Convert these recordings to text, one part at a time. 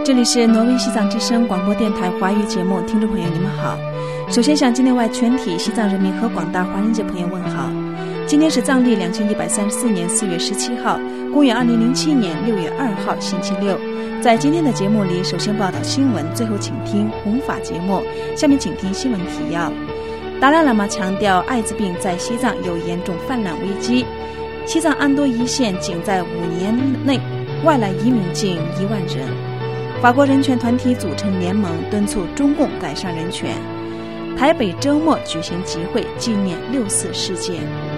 这里是挪威西藏之声广播电台华语节目，听众朋友你们好。首先向境内外全体西藏人民和广大华人界朋友问好。今天是藏历2134年4月17号，公元2007年6月2号，星期六。在今天的节目里，首先报道新闻，最后请听弘法节目。下面请听新闻提要。达赖喇嘛强调，艾滋病在西藏有严重泛滥危机。西藏安多一县仅在5年内外来移民近1万人。法国人权团体组成联盟，敦促中共改善人权。台北周末举行集会，纪念6·4事件。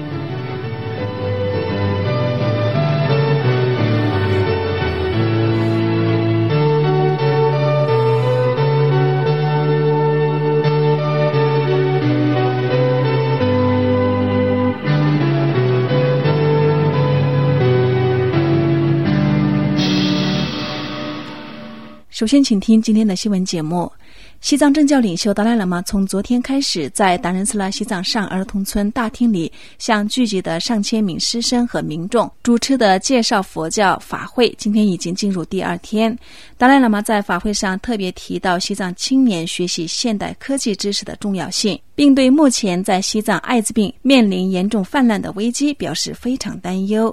首先请听今天的新闻节目。西藏政教领袖达赖喇嘛从昨天开始在达仁斯拉西藏上儿童村大厅里向聚集的上千名师生和民众主持的介绍佛教法会，今天已经进入第2天。达赖喇嘛在法会上特别提到西藏青年学习现代科技知识的重要性，并对目前在西藏艾滋病面临严重泛滥的危机表示非常担忧。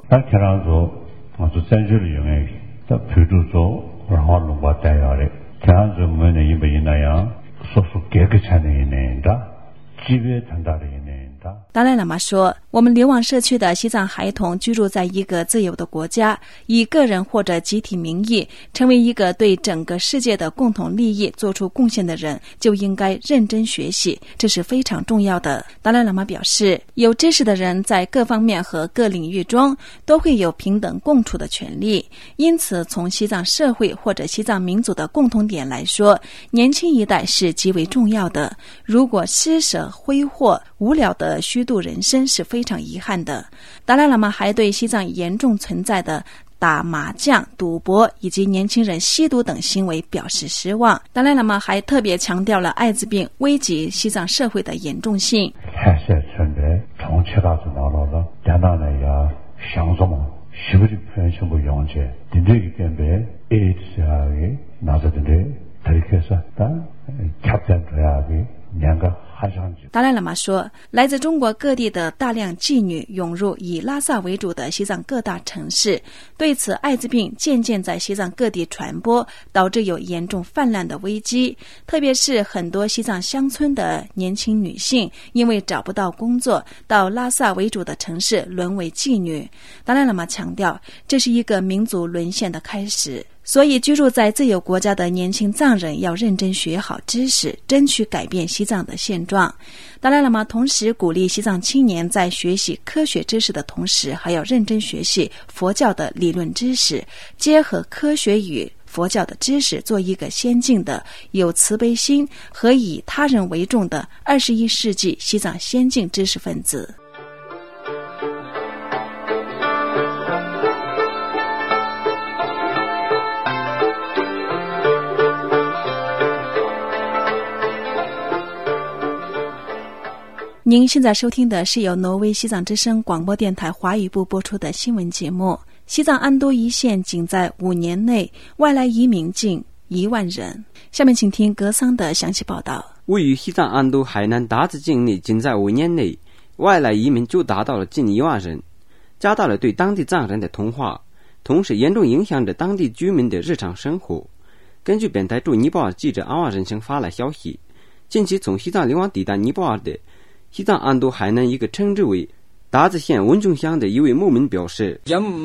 达赖喇嘛说，我们流亡社区的西藏孩童居住在一个自由的国家，以个人或者集体名义成为一个对整个世界的共同利益做出贡献的人，就应该认真学习，这是非常重要的。达赖喇嘛表示，有知识的人在各方面和各领域中都会有平等共处的权利，因此从西藏社会或者西藏民族的共同点来说，年轻一代是极为重要的。如果施舍挥霍无聊的虚度人生是非常遗憾的。达赖喇嘛还对西藏严重存在的打麻将、赌博以及年轻人吸毒等行为表示失望。达赖喇嘛还特别强调了艾滋病危及西藏社会的严重性。达赖喇嘛说，来自中国各地的大量妓女涌入以拉萨为主的西藏各大城市，对此艾滋病渐渐在西藏各地传播，导致有严重泛滥的危机。特别是很多西藏乡村的年轻女性因为找不到工作，到拉萨为主的城市沦为妓女。达赖喇嘛强调，这是一个民族沦陷的开始。所以居住在自由国家的年轻藏人要认真学好知识，争取改变西藏的现状。达赖喇嘛同时鼓励西藏青年在学习科学知识的同时，还要认真学习佛教的理论知识，结合科学与佛教的知识，做一个先进的、有慈悲心和以他人为重的21世纪西藏先进知识分子。您现在收听的是由挪威西藏之声广播电台华语部播出的新闻节目。西藏安多一县仅在5年内外来移民近1万人。下面请听格桑的详细报道。 位于西藏安都海南达子境内，仅在5年内外来移民就达到了近1万人，加大了对当地藏人的同化，同时严重影响着当地居民的日常生活。根据本台驻尼泊尔记者阿旺人生发来消息，近期从西藏流亡抵达尼泊尔的西藏安都海南一个称之为达子县文中乡的一位牧民表示，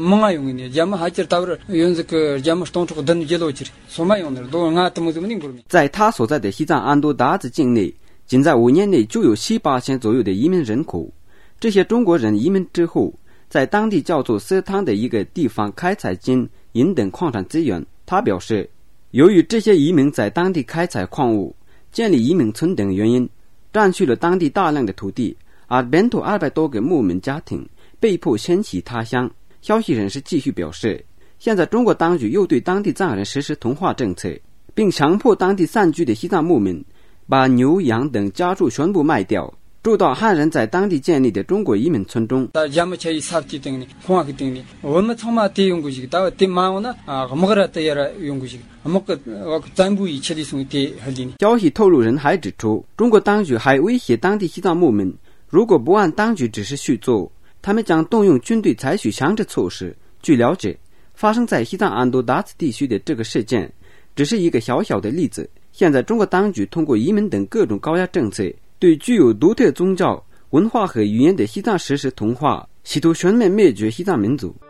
在他所在的西藏安都达子境内，仅在5年内就有7-8千左右的移民人口。这些中国人移民之后，在当地叫做色汤的一个地方开采金、银等矿产资源。他表示，由于这些移民在当地开采矿物、建立移民村等原因，占据了当地大量的土地，而本土200多个牧民家庭被迫迁徙他乡。消息人士继续表示，现在中国当局又对当地藏人实施同化政策，并强迫当地散居的西藏牧民把牛羊等家畜全部卖掉， 住到汉人在当地建立的中国移民村中。消息透露人还指出，中国当局还威胁当地西藏牧民，如果不按当局指示去做，他们将动用军队采取强制措施。据了解，发生在西藏安都达子地区的这个事件只是一个小小的例子。现在中国当局通过移民等各种高压政策，对具有独特宗教、文化和语言的西藏实施同化，企图全面灭绝西藏民族。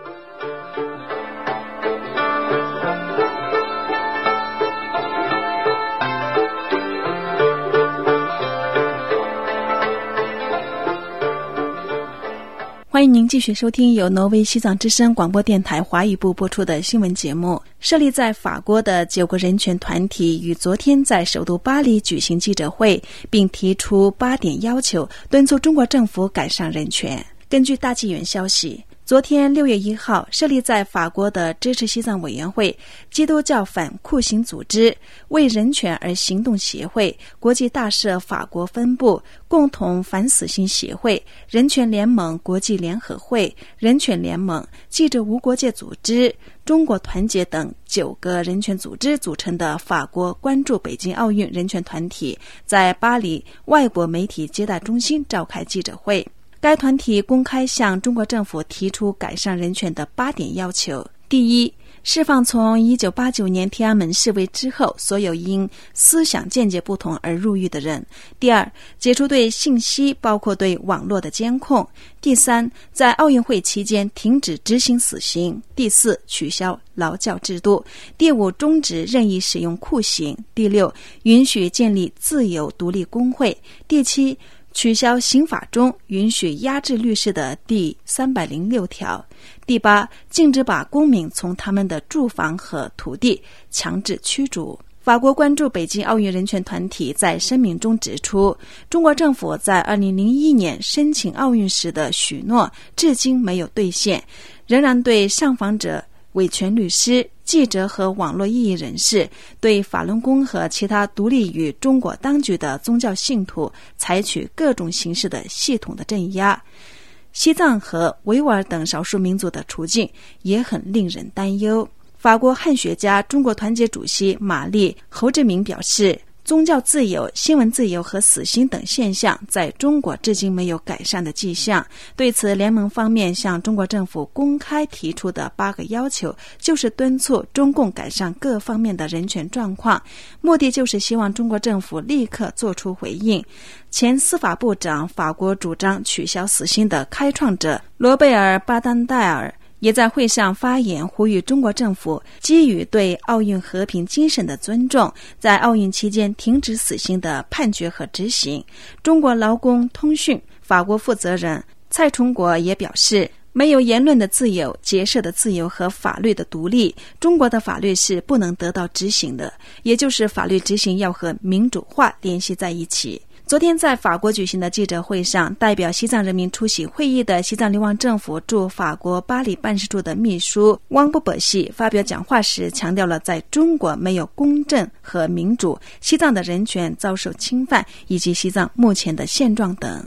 欢迎您继续收听由挪威西藏之声广播电台华语部播出的新闻节目。设立在法国的9个人权团体于昨天在首都巴黎举行记者会，并提出8点要求，敦促中国政府改善人权。根据大纪元消息，昨天6月1号，设立在法国的支持西藏委员会、基督教反酷刑组织、为人权而行动协会、国际大赦法国分部、共同反死刑协会、人权联盟国际联合会、人权联盟、记者无国界组织、中国团结等9个人权组织组成的法国关注北京奥运人权团体，在巴黎外国媒体接待中心召开记者会。该团体公开向中国政府提出改善人权的8点要求。第一，释放从1989年天安门示威之后所有因思想见解不同而入狱的人。第二，解除对信息包括对网络的监控。第三，在奥运会期间停止执行死刑。第四，取消劳教制度。第五，终止任意使用酷刑。第六，允许建立自由独立工会。第七，取消刑法中允许压制律师的第306条。第八，禁止把公民从他们的住房和土地强制驱逐。法国关注北京奥运人权团体在声明中指出，中国政府在2001年申请奥运时的许诺至今没有兑现，仍然对上访者、维权律师、记者和网络异议人士，对法轮功和其他独立于中国当局的宗教信徒采取各种形式的系统的镇压。西藏和维吾尔等少数民族的处境也很令人担忧。法国汉学家、中国团结主席玛丽·侯志明表示，宗教自由、新闻自由和死刑等现象在中国至今没有改善的迹象。对此，联盟方面向中国政府公开提出的8个要求，就是敦促中共改善各方面的人权状况，目的就是希望中国政府立刻做出回应。前司法部长、法国主张取消死刑的开创者罗贝尔·巴丹戴尔也在会上发言，呼吁中国政府基于对奥运和平精神的尊重，在奥运期间停止死刑的判决和执行。中国劳工通讯法国负责人蔡崇国也表示，没有言论的自由、结社的自由和法律的独立，中国的法律是不能得到执行的，也就是法律执行要和民主化联系在一起。昨天在法国举行的记者会上，代表西藏人民出席会议的西藏流亡政府驻法国巴黎办事处的秘书汪布伯西发表讲话时强调了在中国没有公正和民主，西藏的人权遭受侵犯，以及西藏目前的现状等。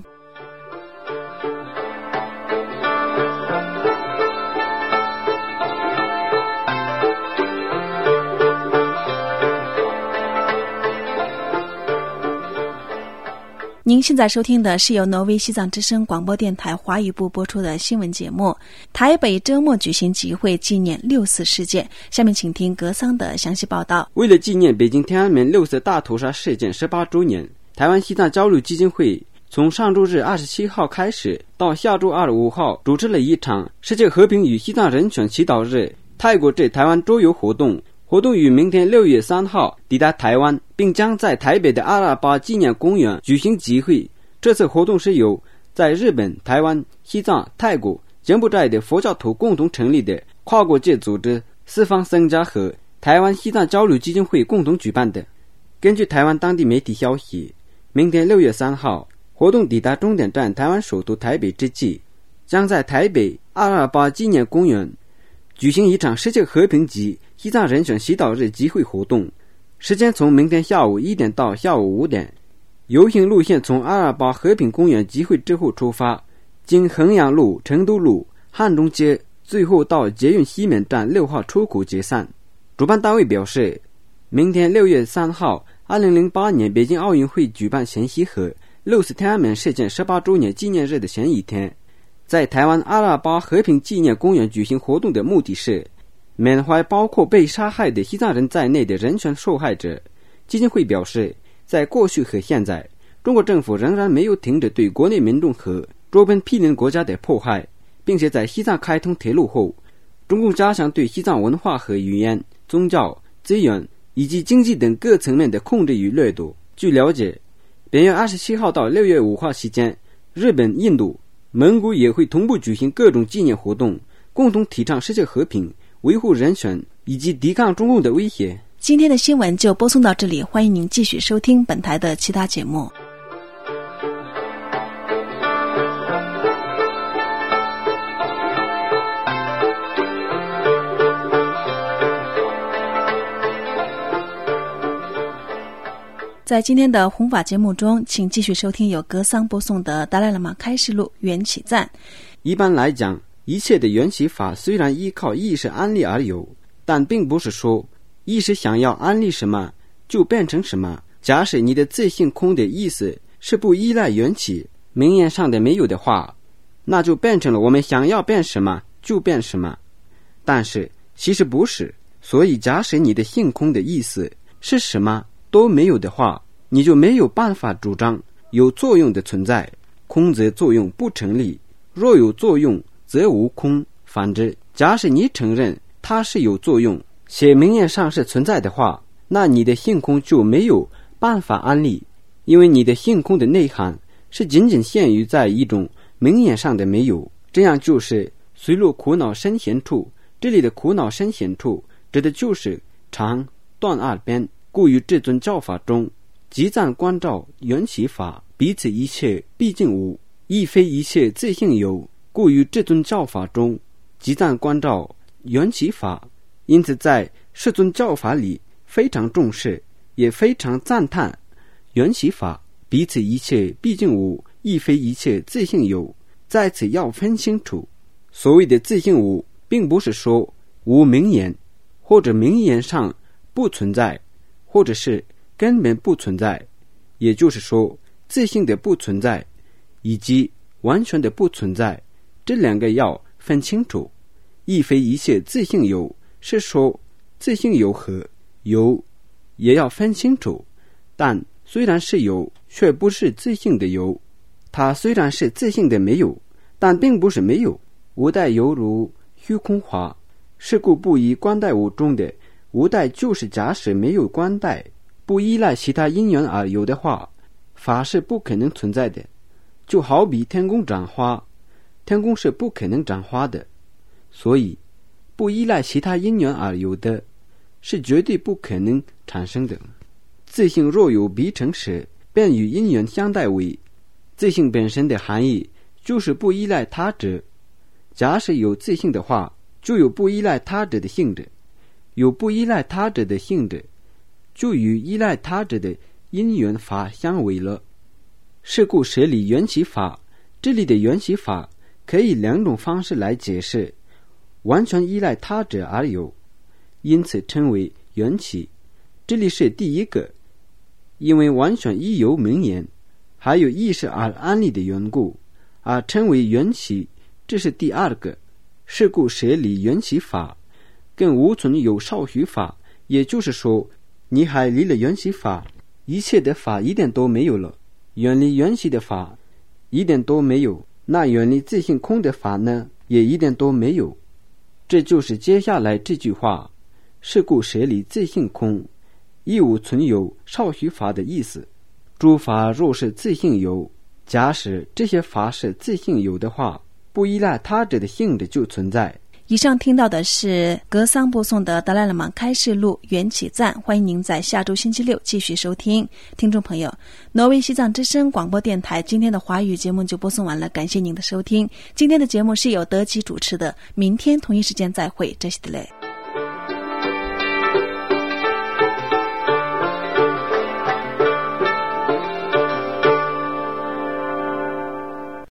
您现在收听的是由挪威西藏之声广播电台华语部播出的新闻节目。台北周末举行集会纪念6·4事件，下面请听格桑的详细报道。 为了纪念北京天安门6·4大屠杀事件18周年，台湾西藏交流基金会从上周日27号开始到下周25号主持了一场世界和平与西藏人权祈祷日泰国至台湾周游活动。活动于明天6月3号抵达台湾，并将在台北的阿拉巴纪念公园举行集会。这次活动是由在日本、台湾、西藏、泰国、柬埔寨的佛教徒共同成立的跨国界组织四方僧家和台湾西藏交流基金会共同举办的。根据台湾当地媒体消息，明天6月3号活动抵达终点站台湾首都台北之际，将在台北阿拉巴纪念公园举行一场世界和平及西藏人权祈祷日集会活动，时间从明天下午1点到下午5点。 游行路线从阿尔巴和平公园集会之后出发，经衡阳路、成都路、汉中街，最后到捷运西门站6号出口解散。主办单位表示，明天6月3号2008年北京奥运会举办前夕和六四天安门事件18周年纪念日的前一天，在台湾阿尔巴和平纪念公园举行活动的目的是缅怀包括被杀害的西藏人在内的人权受害者。基金会表示，在过去和现在，中国政府仍然没有停止对国内民众和周边毗邻国家的迫害，并且在西藏开通铁路后，中共加强对西藏文化和语言、宗教、资源以及经济等各层面的控制与掠夺。据了解，本月27号到6月5号期间，日本、印度、蒙古也会同步举行各种纪念活动，共同提倡世界和平、维护人权以及抵抗中共的威胁。 今天的新闻就播送到这里，欢迎您继续收听本台的其他节目。在今天的弘法节目中，请继续收听由格桑播送的达赖喇嘛开示录缘起赞。 一般来讲，一切的缘起法虽然依靠意识安立而有，但并不是说意识想要安立什么就变成什么。假使你的自性空的意思是不依赖缘起，名言上的没有的话，那就变成了我们想要变什么就变什么。但是其实不是，所以假使你的性空的意思是什么都没有的话，你就没有办法主张有作用的存在。空则作用不成立，若有作用则无空。反之，假使你承认它是有作用且名言上是存在的话，那你的性空就没有办法安立，因为你的性空的内涵是仅仅限于在一种名言上的没有。这样就是随落苦恼深显处，这里的苦恼深显处指的就是长短二边。故于至尊教法中，即赞观照缘起法，彼此一切毕竟无，亦非一切自性有。故于至尊教法中，即赞观照缘起法，因此在世尊教法里非常重视，也非常赞叹缘起法，彼此一切毕竟无，亦非一切自性有。在此要分清楚，所谓的自性无，并不是说无名言，或者名言上不存在，或者是根本不存在。也就是说，自性的不存在以及完全的不存在，这两个要分清楚。亦非一切自性有，是说自性有和有也要分清楚。但虽然是有，却不是自性的有。它虽然是自性的没有，但并不是没有。无待犹如虚空华，是故不依观待物中的无待，就是假使没有观待，不依赖其他因缘而有的话，法是不可能存在的。就好比天空长花，天空是不可能长花的，所以不依赖其他因缘而有的是绝对不可能产生的。自性若有必成时，便与因缘相待为。自性本身的含义就是不依赖他者。假使有自性的话，就有不依赖他者的性质，有不依赖他者的性质，就与依赖他者的因缘法相违了。是故舍离缘起法，这里的缘起法可以两种方式来解释：完全依赖他者而有，因此称为缘起，这里是第一个；因为完全依由名言还有意识而安立的缘故，而称为缘起，这是第二个。是故舍离缘起法，更无存有少许法，也就是说，你还离了缘起法，一切的法一点都没有了。远离缘起的法一点都没有，那远离自性空的法呢，也一点都没有。这就是接下来这句话：是故舍离自性空，亦无存有少许法的意思。诸法若是自性有，假使这些法是自性有的话，不依赖他者的性质就存在。 以上听到的是格桑播送的达赖喇嘛开示录缘起赞，欢迎您在下周星期六继续收听。听众朋友，挪威西藏之声广播电台今天的华语节目就播送完了，感谢您的收听。今天的节目是由德吉主持的，明天同一时间再会，这是的嘞。